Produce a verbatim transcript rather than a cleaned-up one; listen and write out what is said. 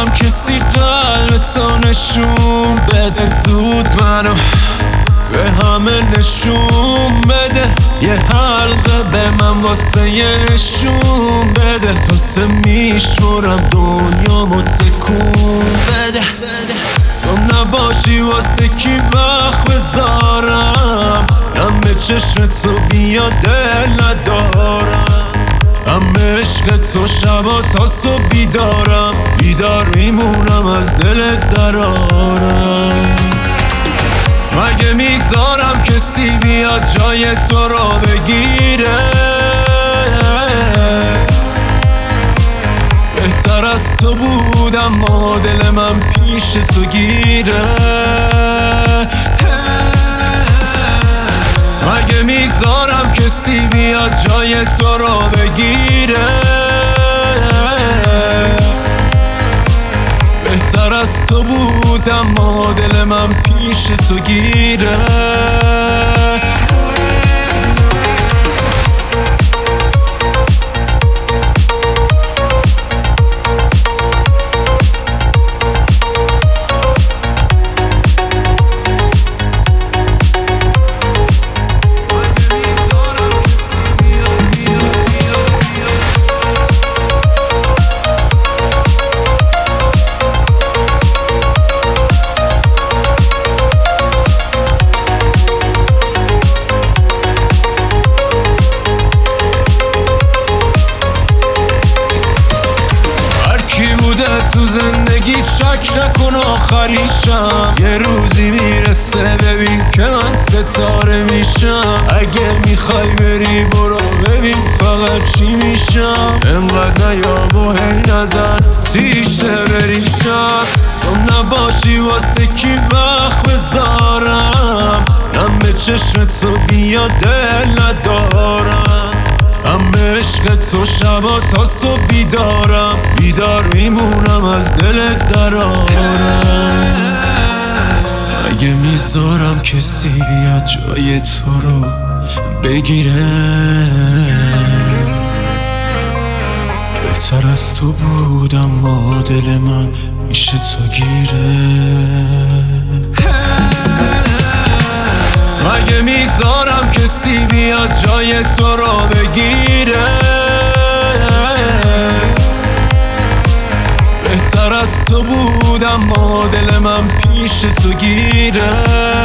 میذارم کسی قلب تو نشون بده زود منو به همه نشون بده یه حلقه به من واسه یه نشون بده تاسه میشورم دنیامو تکون بده تو نباشی واسه کی وقت بذارم هم به چشم تو بیا دل ندارم هم عشق تو شبا تا صبح بیدارم بیدار میمونم از دلت درارم مگه میذارم کسی بیاد جای تو رو بگیره بهتر از تو بودم ما دل من پیش تو گیره مگه میذارم کسی بیاد جای تو رو بگیره بهتر از تو بودم ما دل من پیش تو گیره تو زندگی چک نکن آخریشم یه روزی میرسه ببین که من ستاره میشم اگه میخوای بری برو ببین فقط چی میشم انقدر نیاب و هی نزن تیشه بریشم تو نباشی واسه کی وقت بذارم نم به چشم تو بیا دل ندارم هم عشق تو شبا تا صبح بیدارم بیدار میمونم از دلت درارم اگه میذارم کسی بیاد جای تو رو بگیره بهتر از تو بودم ما دل من میشه تو گیره مگه میذارم کسی بیاد جای تو رو بگیره بهتر از تو بودم ما دل من پیش تو گیره